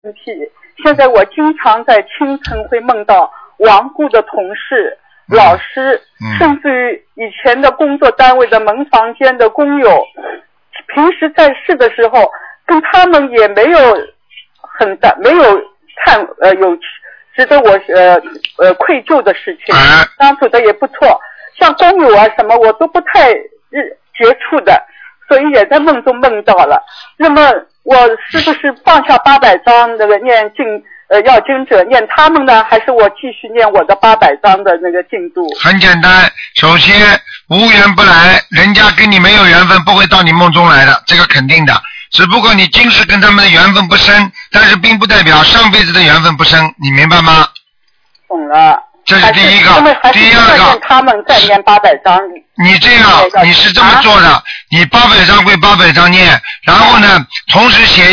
体。现在我经常在清晨会梦到亡故的同事、老师，甚至于以前的工作单位的门房间的工友，平时在世的时候跟他们也没有没有有值得我愧疚的事情，相处的也不错，像工友啊什么我都不太接触的，所以也在梦中梦到了。那么我是不是放下800章那个念要经者念他们呢，还是我继续念我的800章的那个进度？ 很简单，首先无缘不来，人家跟你没有缘分不会到你梦中来的，这个肯定的。只不过你今世跟他们的缘分不深，但是并不代表上辈子的缘分不深，你明白吗？ 懂了。 这是第一个。第二个， 他们再念800章。 你这样，你是这么做的，你800章归800章念，然后呢，同时写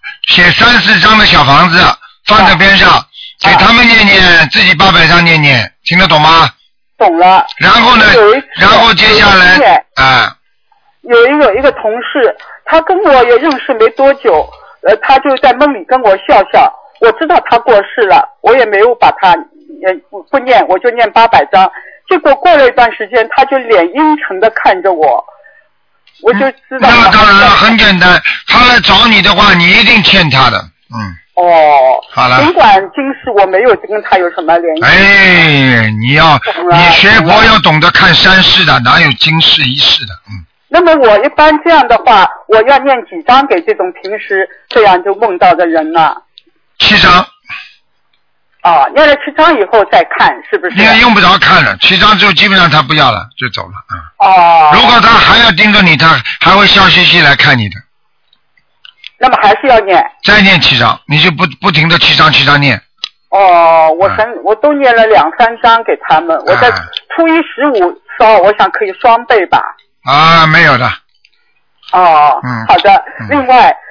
3-4张的小房子放在边上，给他们念念，自己800章念念，听得懂吗？ 懂了。 然后呢，然后接下来有一个同事，他跟我也认识没多久，他就在梦里跟我笑笑，我知道他过世了，我也没有把他不念，我就念800章。结果过了一段时间，他就脸阴沉的看着我，我就知道。 那当然了，很简单，他来找你的话，你一定欠他的，好了。 尽管今世我没有跟他有什么联系。 你学佛要懂得看三世的，哪有今世一世的？ 那么我一般这样的话，我要念几张给这种平时这样就梦到的人呢 ？7张。 念了7张以后再看，是不是？ 你也用不着看了，7张之后基本上他不要了，就走了。如果他还要盯着你，他还会笑嘻嘻来看你的。 那么还是要念。再念7张，你就不停的7张念。 我都念了2-3张给他们，我在初一15烧，我想可以双倍吧。 没有的。 好的。另外